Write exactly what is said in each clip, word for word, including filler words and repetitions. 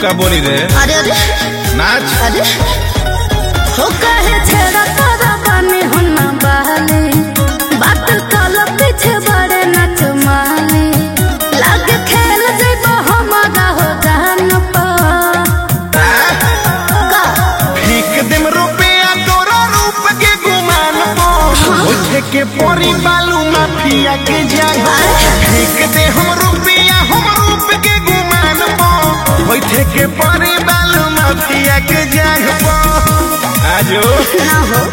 का बोली रे? अरे अरे नाच। अरे हो कहे छेड़ा तारा बने हो ना बहले बात कल पीछे बड़े नच माले लागे खेल जेबो हमारा हो जान पा का फेंक देम रुपया तोरा रूप के गुमान पो उठे के पोरी बालू माफिया के जाग फेंक दे हम रुपया हम रूप के गुमान पो उठे के पोरी बालू माफिया के जाग पो आजो ना हो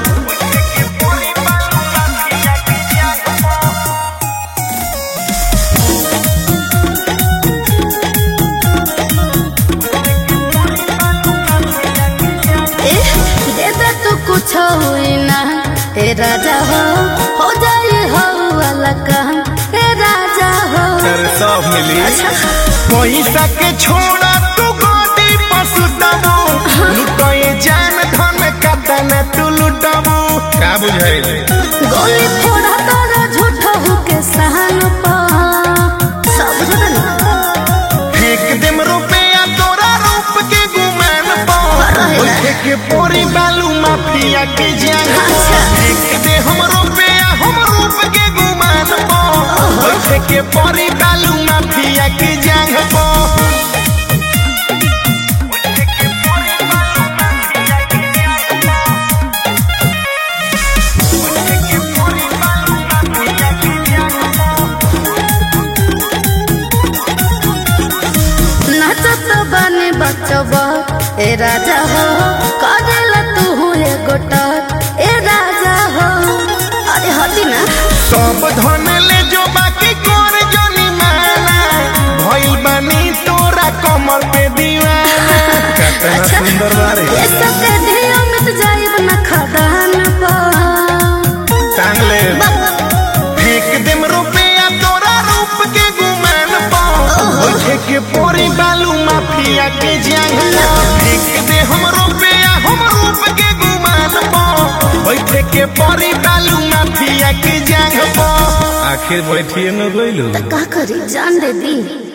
कुछ हुई ना हे राजा हो हो जाए हो वाला काम हे राजा हो कर सब मिली। अच्छा पैसा के छोड़ा तू गोदी पसुतबो लुटाए जान धन कतन तू लुटबो का बुझाई गोली फोड़ा तारा झूठा हो के सहन पा सब झूठा फेंक देम रुपया तोरा रूप के गुमान पो उठे के पोरी बालू माफिया के जान फेंक दे हम रुपया हम रूप के गुमान पो उठे के पोरी बालू माफिया के जान पो बने बचबा ए राजा हो करेला तू हुए गोटा ए राजा हो अरे हटी ना सब धन ले जो बाकी कर जनी माना भइल बानी तोरा कमल पे दीवाना कितना अच्छा, सुंदर बारे ये सब के धिया में जाइब ना खदान पा टांग ले फेंक देम रुपया तोरा रूप के गुमान पो उठे के पोरी बालू माफिया के जांघला फेंक दे हम रुपया हम रूप के गुमान पो उठे के पोरी बालू माफिया के जांघ पो आखिर बैठिए न गइलो का करी जान दे दी।